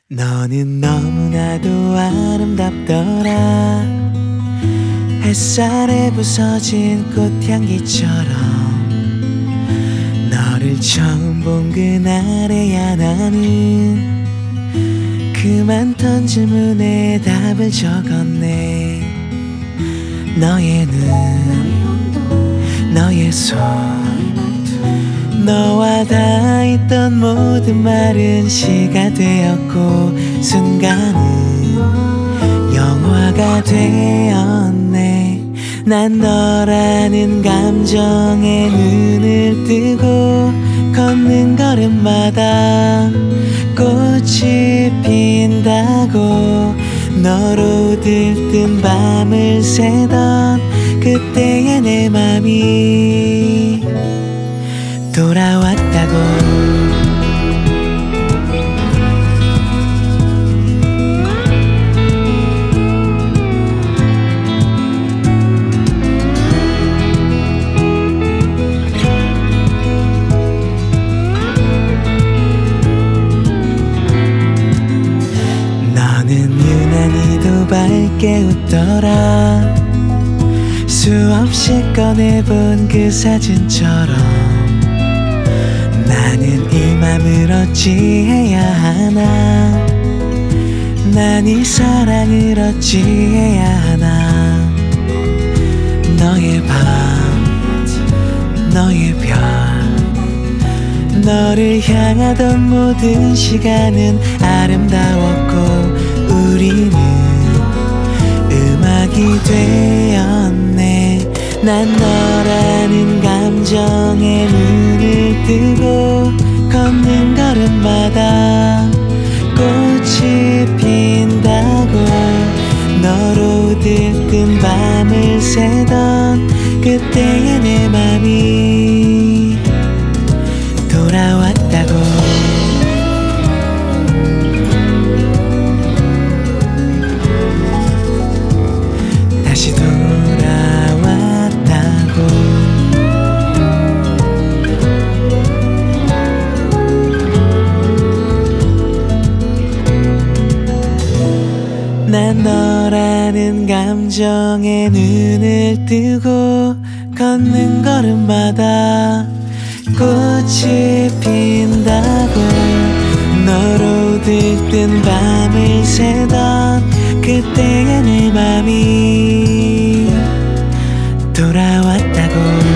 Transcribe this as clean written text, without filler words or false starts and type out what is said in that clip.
너는 너무나도 아름답더라. 햇살에 부서진 꽃향기처럼 너를 처음 본 그날에야 나는 그만 던진 질문에 답을 적었네. 너의 눈, 너의 손, 너와 닿았던 모든 말은 시가 되었고 순간은 영화가 되었네. 난 너라는 감정에 눈을 뜨고 걷는 걸음마다 꽃이 핀다고 너로 들뜬 밤을 새던 그때의 내 맘이 돌아왔다고. 유난히도 밝게 웃더라. 수없이 꺼내본 그 사진처럼 나는 이 맘을 어찌해야 하나. 난 이 사랑을 어찌해야 하나. 너의 밤, 너의 별, 너를 향하던 모든 시간은 아름다웠고 우리는 음악이 되었네. 난 너라는 감정에 눈을 뜨고 걷는 걸음마다 꽃이 핀다고 너로 들뜬 밤을 새던 그때의 내 맘이 돌아왔다고. 다시 돌아왔다고. 난 너라는 감정에 눈을 뜨고 걷는 걸음마다 꽃이 핀다고 너로 들뜬 밤을 새던 그때의 내 맘이 돌아왔다고.